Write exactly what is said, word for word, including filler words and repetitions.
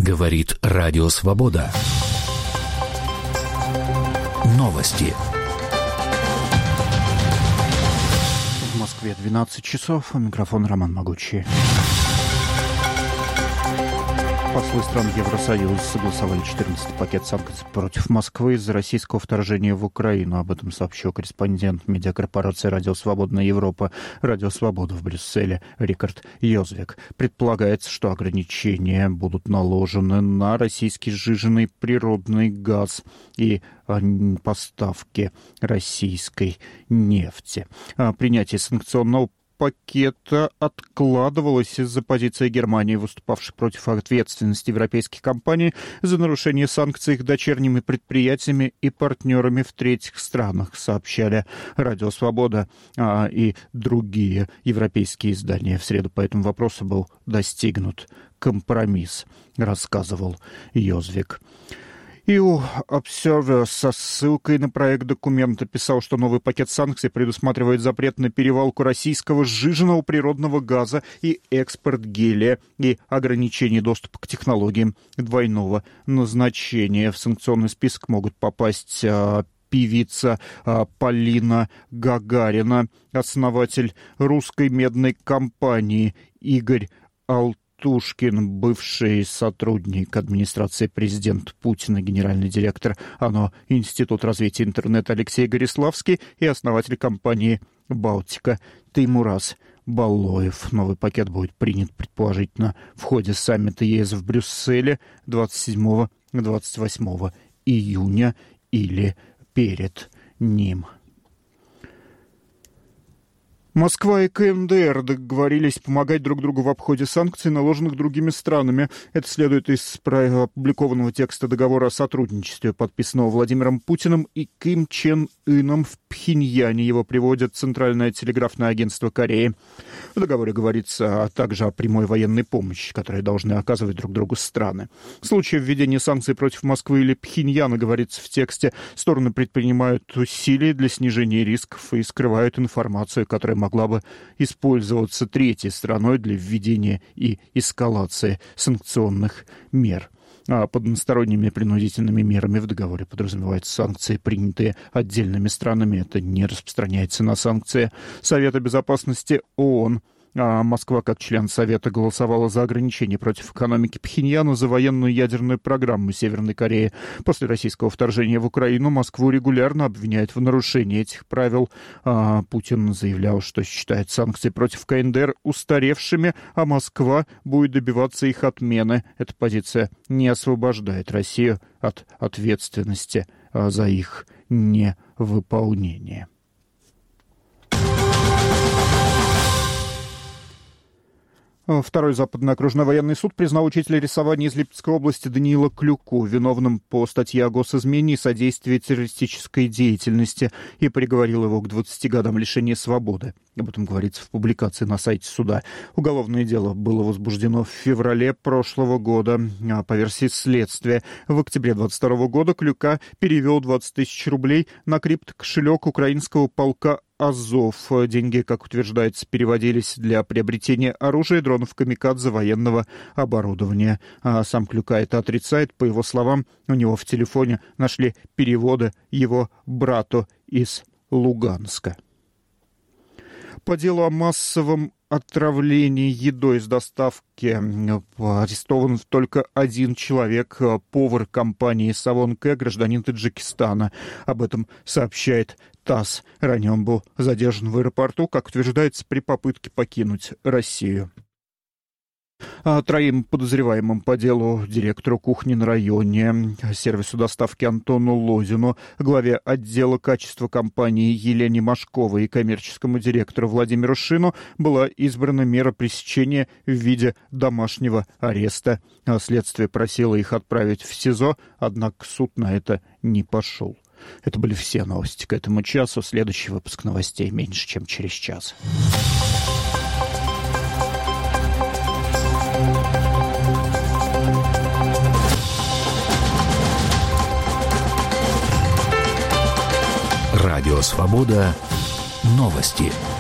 Говорит Радио Свобода. Новости. В Москве двенадцать часов. Микрофон Роман Могучий. Послы стран Евросоюза согласовали четырнадцатый пакет санкций против Москвы из-за российского вторжения в Украину. Об этом сообщил корреспондент медиакорпорации «Радио Свободная Европа» «Радио Свобода» в Брюсселе Рикард Йозвек. Предполагается, что ограничения будут наложены на российский сжиженный природный газ и поставки российской нефти. Принятие санкционного пакета откладывалось из-за позиции Германии, выступавшей против ответственности европейских компаний за нарушение санкций их дочерними предприятиями и партнерами в третьих странах, сообщали Радио Свобода а, и другие европейские издания. В среду по этому вопросу был достигнут компромисс, рассказывал Йозвек. и ю Observer со ссылкой на проект документа писал, что новый пакет санкций предусматривает запрет на перевалку российского сжиженного природного газа и экспорт гелия и ограничение доступа к технологиям двойного назначения. В санкционный список могут попасть а, певица а, Полина Гагарина, основатель русской медной компании Игорь Алтушкин, Тушкин, бывший сотрудник администрации президента Путина, генеральный директор АНО Институт развития интернета Алексей Гориславский и основатель компании «Балтика» Теймураз Балоев. Новый пакет будет принят, предположительно, в ходе саммита ЕС в Брюсселе двадцать седьмого — двадцать восьмого июня или перед ним. Москва и КНДР договорились помогать друг другу в обходе санкций, наложенных другими странами. Это следует из опубликованного текста договора о сотрудничестве, подписанного Владимиром Путиным и Ким Чен Ыном в Пхеньяне. Его приводит Центральное телеграфное агентство Кореи. В договоре говорится также о прямой военной помощи, которую должны оказывать друг другу страны. В случае введения санкций против Москвы или Пхеньяна, говорится в тексте, стороны предпринимают усилия для снижения рисков и скрывают информацию, которая могла бы использоваться третьей страной для введения и эскалации санкционных мер. А под односторонними принудительными мерами в договоре подразумеваются санкции, принятые отдельными странами. Это не распространяется на санкции Совета Безопасности ООН. А Москва, как член Совета, голосовала за ограничения против экономики Пхеньяна, за военную ядерную программу Северной Кореи. После российского вторжения в Украину Москву регулярно обвиняют в нарушении этих правил. А Путин заявлял, что считает санкции против КНДР устаревшими, а Москва будет добиваться их отмены. Эта позиция не освобождает Россию от ответственности за их невыполнение. Второй западный окружной военный суд признал учителя рисования из Липецкой области Даниила Клюку виновным по статье о госизмене и содействии террористической деятельности и приговорил его к двадцати годам лишения свободы. Об этом говорится в публикации на сайте суда. Уголовное дело было возбуждено в феврале прошлого года. По версии следствия, в октябре двадцать второго года Клюка перевел двадцать тысяч рублей на криптокошелек украинского полка «Азов». Деньги, как утверждается, переводились для приобретения оружия, дронов «Камикадзе», военного оборудования. А сам Клюка это отрицает. По его словам, у него в телефоне нашли переводы его брату из Луганска. По делу о массовом отравлении едой с доставки арестован только один человек, повар компании «Савон К», гражданин Таджикистана. Об этом сообщает ТАСС. Ранее он был задержан в аэропорту, как утверждается, при попытке покинуть Россию. А троим подозреваемым по делу директору кухни на районе, сервису доставки Антону Лозину, главе отдела качества компании Елене Машковой и коммерческому директору Владимиру Шину была избрана мера пресечения в виде домашнего ареста. Следствие просило их отправить в СИЗО, однако суд на это не пошел. Это были все новости к этому часу. Следующий выпуск новостей меньше, чем через час. Радио Свобода. Новости.